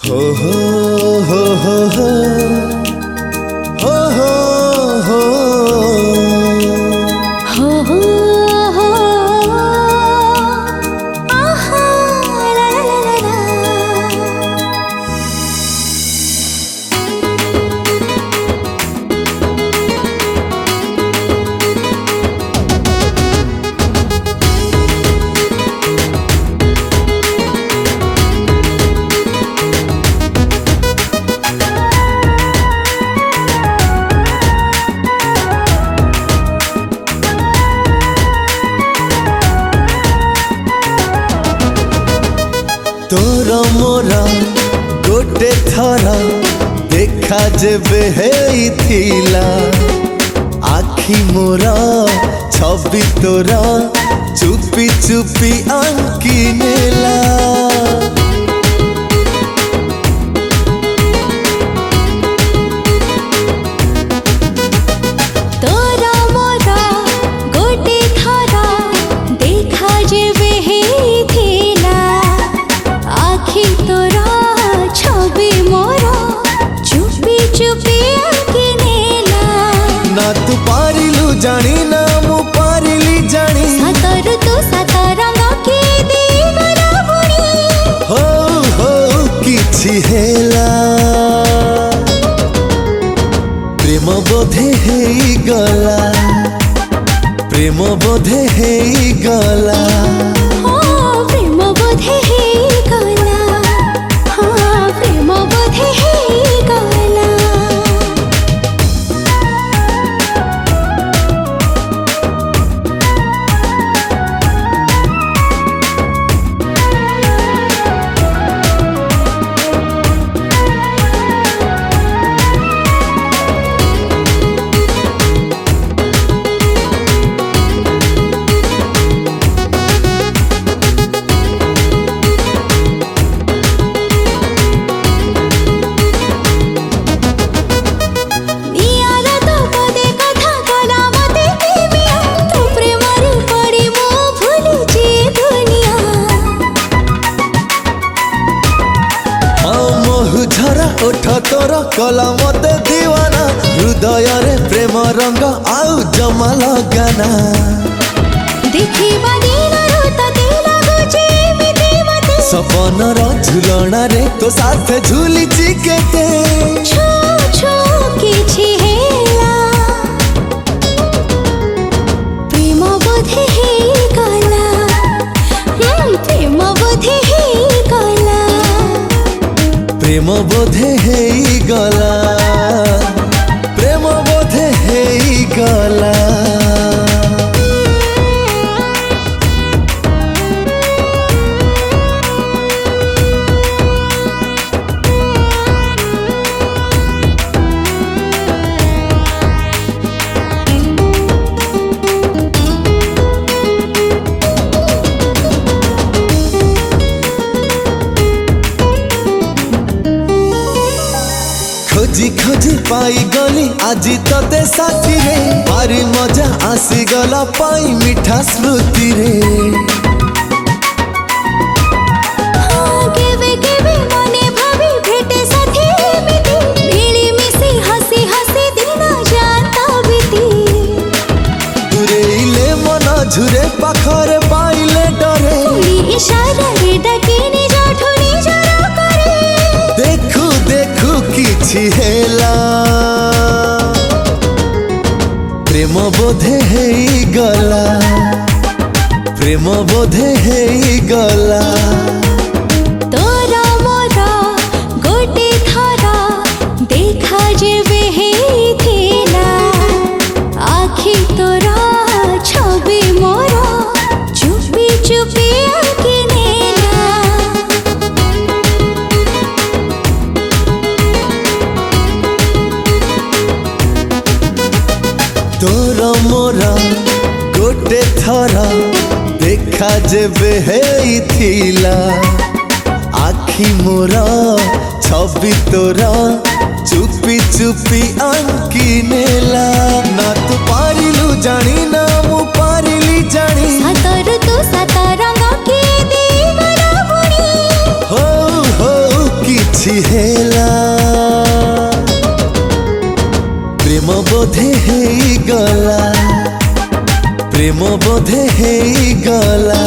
हो हो हो हो हो हो हो हो हो हो आहा ला ला ला ला। तोर मोरा गोटे थरा देखा जेबे हेइथिला आखि मोरा छवि तोरा चुपी चुपी आंकी नेला। तोरा मोरा गोटे थरा देखा जेबे हेइथिला आखि तोरा छवि मोरा चुपी चुपी आंकी नेला। ना तू पारिलु जानी ना मु पारिली जानी सातर तू सातरंग की दीवाना बुणी हो हो किछि हेला प्रेम बोधे हेई गला प्रेम बोधे हेई गला हो प्रेम बोधे हेइगला हाँ प्रेम बोधे हेइगला। ओठ तोर कला मते दीवाना हृदय रे प्रेम रंग आउ जमा लगाना। देखिबा दिनरु तते लागुची एमिति मते सपन रो झुलना रे तो साथ झुलिची केते छो छो किछि हेला प्रेम बोधे हेइगला प्रेम बोधे हेइगला। प्रेम बोधे हेई गला प्रेम बोधे हेई गला। खोजी खोजी पाई गली आजी तते साथी रे भारी मजा आसी गला पाई मिठा स्मृति रे। हाँ केवे केवे मने भाभी भेटे साथी एमिति मिली मिसी हसी हसी दिन जाता बीती। दूरेइले मन झुरे पाखरे पाइले डरे उड़ी इशारा रे डाके निजठु निजरा करे देखु देखु किछि हेला प्रेम बोधे हेई गला प्रेम बोधे हेई गला। तोरा मोरा गोटे थरा देखा जेबे हेइथिला आखि तोरा छवि मोरा चुपी चुपी आंकी नेला। तोर मोरा गोटे थरा देखा जेबे हेइथिला आखि मोरा छवि तोरा चुपी चुपी आंकी नेला। ना तू पारिलु जानी ना मु पारिली जानी सातर तू सातरंग की दीवाना बुणी हो हो किछि बुझी हेला प्रेम बोधे हेई गला प्रेम बोधे हेई गला।